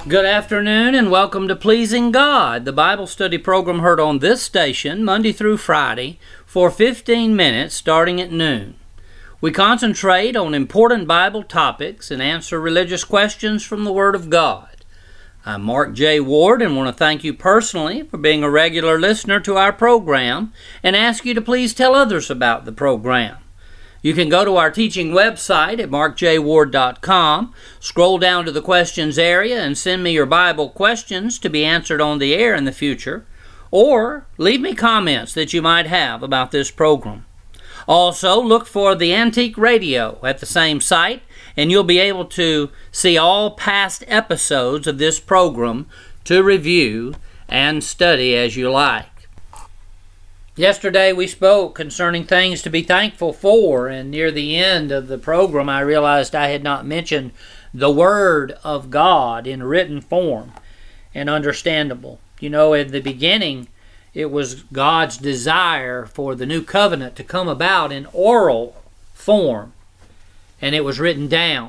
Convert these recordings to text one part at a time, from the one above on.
Good afternoon and welcome to Pleasing God, the Bible study program heard on this station Monday through Friday for 15 minutes starting at noon. We concentrate on important Bible topics and answer religious questions from the Word of God. I'm Mark J. Ward and want to thank you personally for being a regular listener to our program and ask you to please tell others about the program. You can go to our teaching website at markjward.com, scroll down to the questions area and send me your Bible questions to be answered on the air in the future, or leave me comments that you might have about this program. Also, look for the Antique Radio at the same site, and you'll be able to see all past episodes of this program to review and study as you like. Yesterday we spoke concerning things to be thankful for, and near the end of the program I realized I had not mentioned the Word of God in written form and understandable. You know, at the beginning it was God's desire for the new covenant to come about in oral form, and it was written down.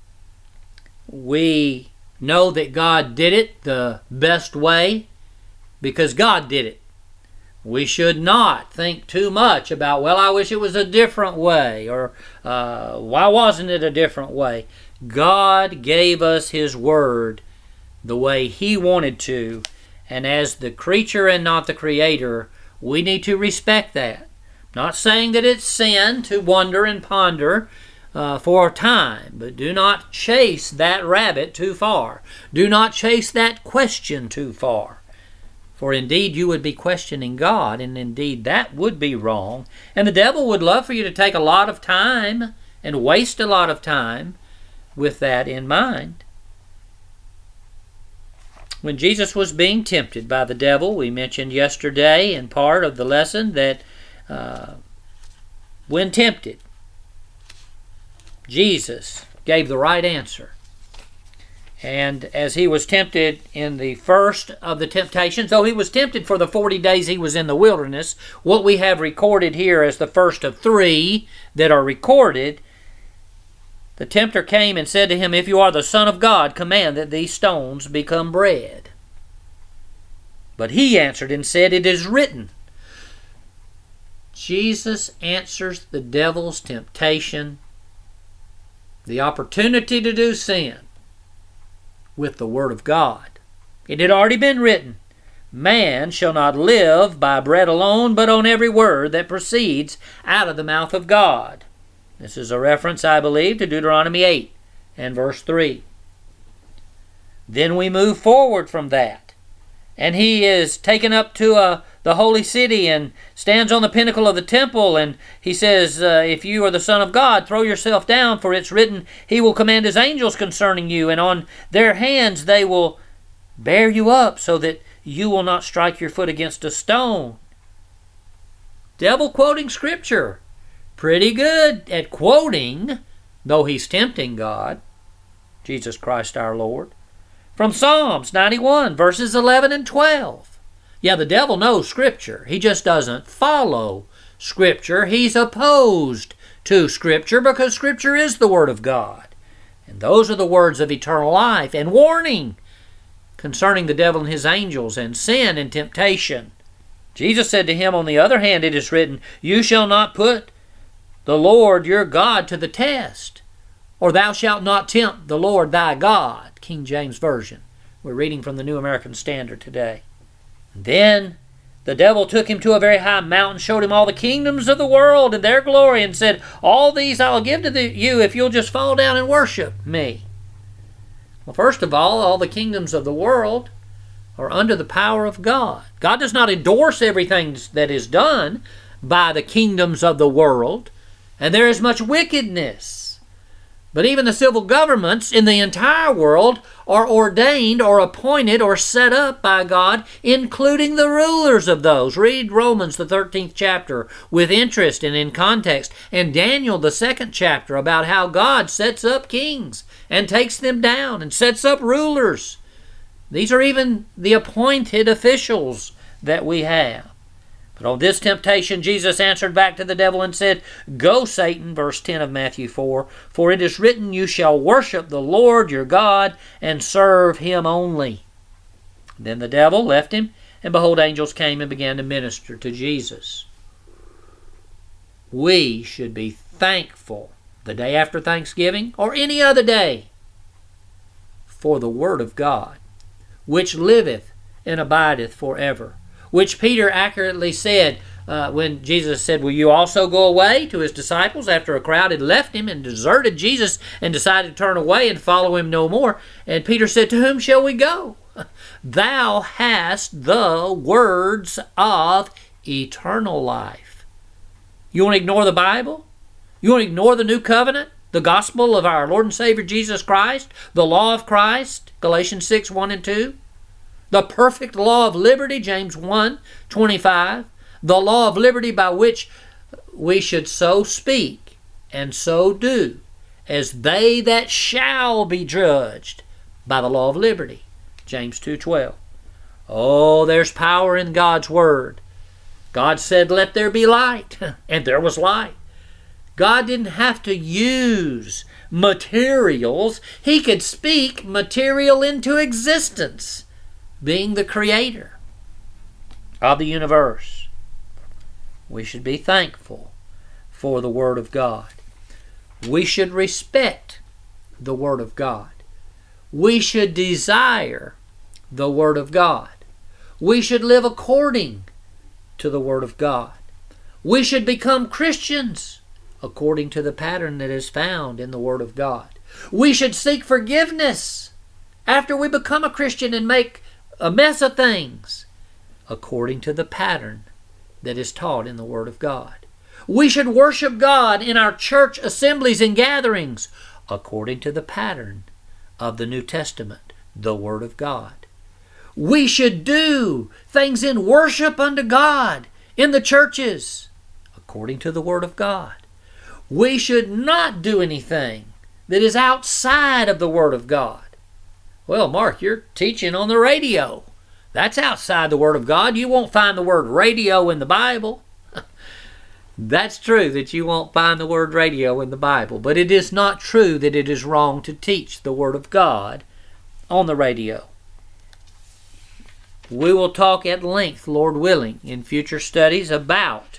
We know that God did it the best way because God did it. We should not think too much about, well, I wish it was a different way, or why wasn't it a different way? God gave us His Word the way He wanted to, and as the creature and not the creator, we need to respect that. Not saying that it's sin to wonder and ponder for a time, but do not chase that rabbit too far. Do not chase that question too far. For indeed you would be questioning God, and indeed that would be wrong. And the devil would love for you to take a lot of time and waste a lot of time with that in mind. When Jesus was being tempted by the devil, we mentioned yesterday in part of the lesson that when tempted, Jesus gave the right answer. And as he was tempted in the first of the temptations, though he was tempted for the 40 days he was in the wilderness, what we have recorded here as the first of 3 that are recorded, the tempter came and said to him, "If you are the Son of God, command that these stones become bread." But he answered and said, "It is written." Jesus answers the devil's temptation, the opportunity to do sin, with the Word of God. It had already been written, "Man shall not live by bread alone, but on every word that proceeds out of the mouth of God." This is a reference, I believe, to Deuteronomy 8 and verse 3. Then we move forward from that, and he is taken up to the holy city and stands on the pinnacle of the temple, and he says, "If you are the Son of God, throw yourself down, for it's written, He will command His angels concerning you, and on their hands they will bear you up, so that you will not strike your foot against a stone." Devil quoting Scripture. Pretty good at quoting, though he's tempting God, Jesus Christ our Lord. From Psalms 91, verses 11 and 12. Yeah, the devil knows Scripture. He just doesn't follow Scripture. He's opposed to Scripture because Scripture is the Word of God. And those are the words of eternal life and warning concerning the devil and his angels and sin and temptation. Jesus said to him, on the other hand, it is written, "You shall not put the Lord your God to the test, or thou shalt not tempt the Lord thy God." King James Version. We're reading from the New American Standard today. Then the devil took him to a very high mountain, showed him all the kingdoms of the world and their glory, and said, "All these I'll give to you if you'll just fall down and worship me." Well, first of all the kingdoms of the world are under the power of God. God does not endorse everything that is done by the kingdoms of the world, and there is much wickedness. But even the civil governments in the entire world are ordained or appointed or set up by God, including the rulers of those. Read Romans, the 13th chapter, with interest and in context, and Daniel, the 2nd chapter, about how God sets up kings and takes them down and sets up rulers. These are even the appointed officials that we have. But on this temptation, Jesus answered back to the devil and said, Go, Satan, verse 10 of Matthew 4, for it is written, You shall worship the Lord your God and serve him only. Then the devil left him, and behold, angels came and began to minister to Jesus. We should be thankful the day after Thanksgiving or any other day for the Word of God, which liveth and abideth forever, which Peter accurately said when Jesus said, Will you also go away, to his disciples after a crowd had left him and deserted Jesus and decided to turn away and follow him no more. And Peter said, To whom shall we go? Thou hast the words of eternal life. You want to ignore the Bible? You want to ignore the new covenant? The gospel of our Lord and Savior Jesus Christ? The law of Christ? Galatians 6, 1 and 2? The perfect law of liberty, James 1:25, the law of liberty by which we should so speak and so do as they that shall be judged by the law of liberty, James 2:12. Oh, there's power in God's Word. God said, Let there be light, and there was light. God didn't have to use materials. He could speak material into existence, being the creator of the universe. We should be thankful for the Word of God. We should respect the Word of God. We should desire the Word of God. We should live according to the Word of God. We should become Christians according to the pattern that is found in the Word of God. We should seek forgiveness after we become a Christian and make a mess of things according to the pattern that is taught in the Word of God. We should worship God in our church assemblies and gatherings according to the pattern of the New Testament, the Word of God. We should do things in worship unto God in the churches according to the Word of God. We should not do anything that is outside of the Word of God. Well, Mark, you're teaching on the radio. That's outside the Word of God. You won't find the word radio in the Bible. That's true that you won't find the word radio in the Bible, but it is not true that it is wrong to teach the Word of God on the radio. We will talk at length, Lord willing, in future studies about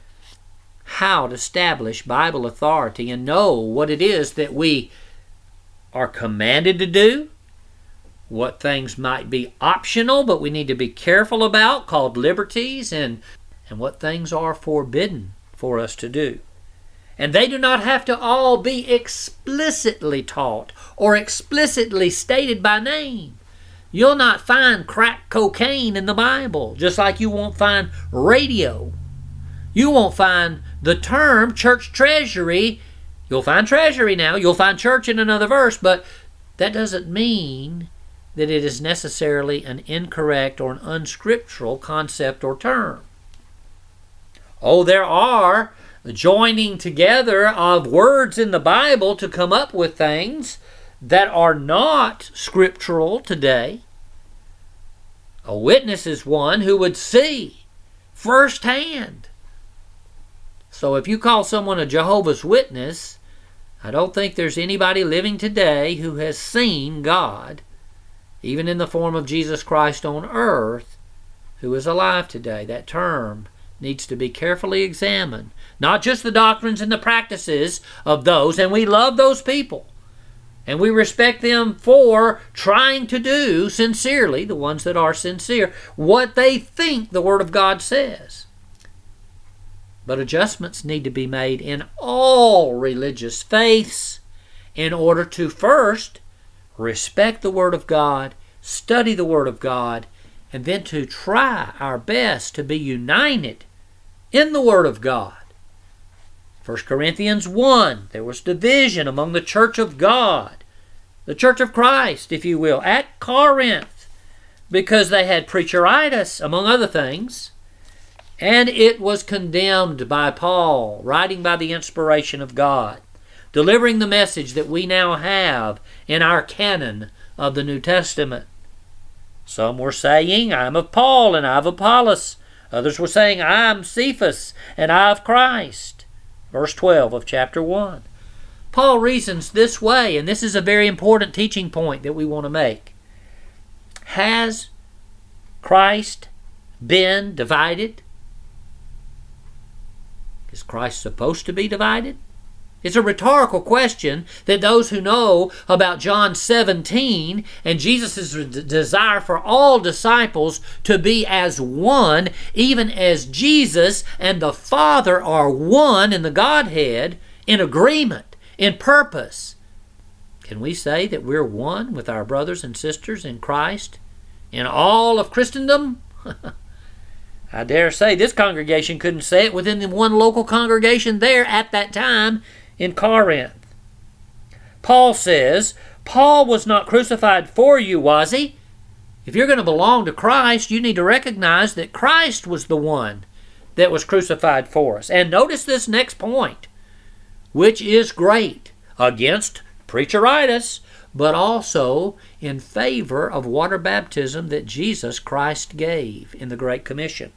how to establish Bible authority and know what it is that we are commanded to do, what things might be optional but we need to be careful about, called liberties, and what things are forbidden for us to do. And they do not have to all be explicitly taught or explicitly stated by name. You'll not find crack cocaine in the Bible, just like you won't find radio. You won't find the term church treasury. You'll find treasury now. You'll find church in another verse, but that doesn't mean that it is necessarily an incorrect or an unscriptural concept or term. Oh, there are joining together of words in the Bible to come up with things that are not scriptural today. A witness is one who would see firsthand. So if you call someone a Jehovah's Witness, I don't think there's anybody living today who has seen God, even in the form of Jesus Christ on earth, who is alive today. That term needs to be carefully examined. Not just the doctrines and the practices of those, and we love those people, and we respect them for trying to do sincerely, the ones that are sincere, what they think the Word of God says. But adjustments need to be made in all religious faiths in order to first respect the Word of God, study the Word of God, and then to try our best to be united in the Word of God. 1 Corinthians 1, there was division among the church of God, the church of Christ, if you will, at Corinth, because they had preacheritis, among other things, and it was condemned by Paul, writing by the inspiration of God, delivering the message that we now have in our canon of the New Testament. Some were saying, I'm of Paul and I'm of Apollos, Others were saying, I am Cephas, and I of Christ. Verse 12 of chapter 1. Paul reasons this way, and this is a very important teaching point that we want to make. Has Christ been divided? Is Christ supposed to be divided? It's a rhetorical question that those who know about John 17 and Jesus' desire for all disciples to be as one, even as Jesus and the Father are one in the Godhead, in agreement, in purpose. Can we say that we're one with our brothers and sisters in Christ in all of Christendom? I dare say this congregation couldn't say it within the one local congregation there at that time in Corinth. Paul says, Paul was not crucified for you, was he? If you're going to belong to Christ, you need to recognize that Christ was the one that was crucified for us. And notice this next point, which is great, against preacheritis, but also in favor of water baptism that Jesus Christ gave in the Great Commission.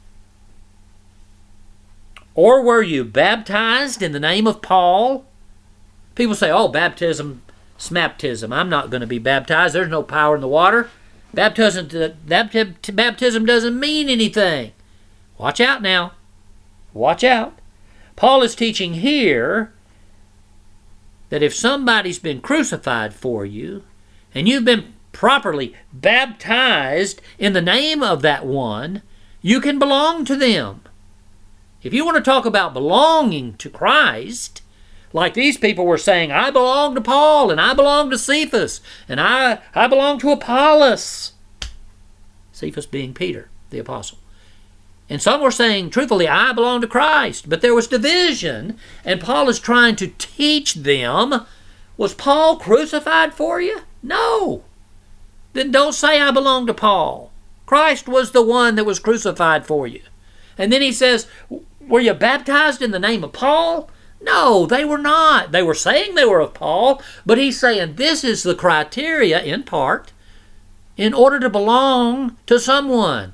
Or were you baptized in the name of Paul? People say, oh, baptism, smaptism. I'm not going to be baptized. There's no power in the water. Baptism doesn't mean anything. Watch out now. Watch out. Paul is teaching here that if somebody's been crucified for you and you've been properly baptized in the name of that one, you can belong to them. If you want to talk about belonging to Christ, like these people were saying, I belong to Paul, and I belong to Cephas, and I belong to Apollos. Cephas being Peter, the apostle. And some were saying, truthfully, I belong to Christ. But there was division, and Paul is trying to teach them, was Paul crucified for you? No. Then don't say I belong to Paul. Christ was the one that was crucified for you. And then he says, were you baptized in the name of Paul? No, they were not. They were saying they were of Paul, but he's saying this is the criteria, in part, in order to belong to someone.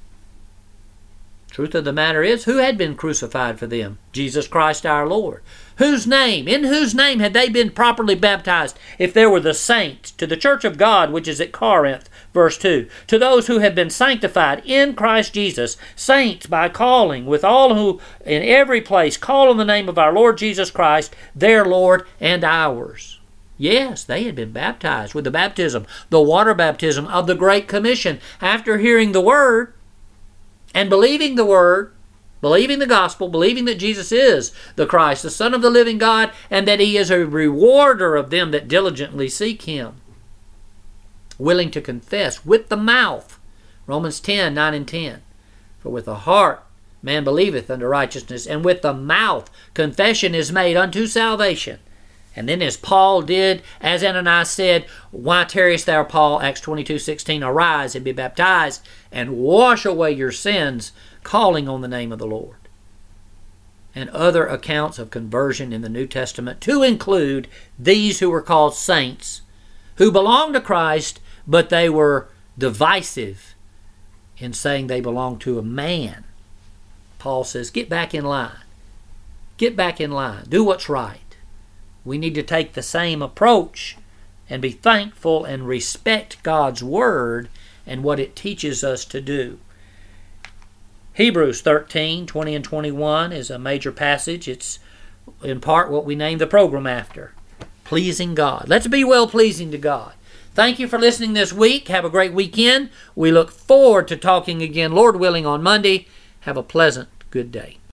Truth of the matter is, who had been crucified for them? Jesus Christ our Lord. Whose name? In whose name had they been properly baptized? If there were the saints, to the church of God, which is at Corinth, verse 2. To those who have been sanctified in Christ Jesus, saints by calling, with all who in every place call on the name of our Lord Jesus Christ, their Lord and ours. Yes, they had been baptized with the baptism, the water baptism of the Great Commission, after hearing the Word and believing the Word, believing the gospel, believing that Jesus is the Christ, the Son of the living God, and that He is a rewarder of them that diligently seek Him. Willing to confess with the mouth. Romans 10, 9 and 10. For with the heart man believeth unto righteousness, and with the mouth confession is made unto salvation. And then as Paul did, as Ananias said, why tarriest thou, Paul? Acts 22:16, arise and be baptized and wash away your sins, calling on the name of the Lord. And other accounts of conversion in the New Testament, to include these who were called saints, who belonged to Christ, but they were divisive in saying they belonged to a man. Paul says, get back in line. Get back in line. Do what's right. We need to take the same approach and be thankful and respect God's Word and what it teaches us to do. Hebrews 13, 20 and 21 is a major passage. It's in part what we named the program after. Pleasing God. Let's be well-pleasing to God. Thank you for listening this week. Have a great weekend. We look forward to talking again, Lord willing, on Monday. Have a pleasant, good day.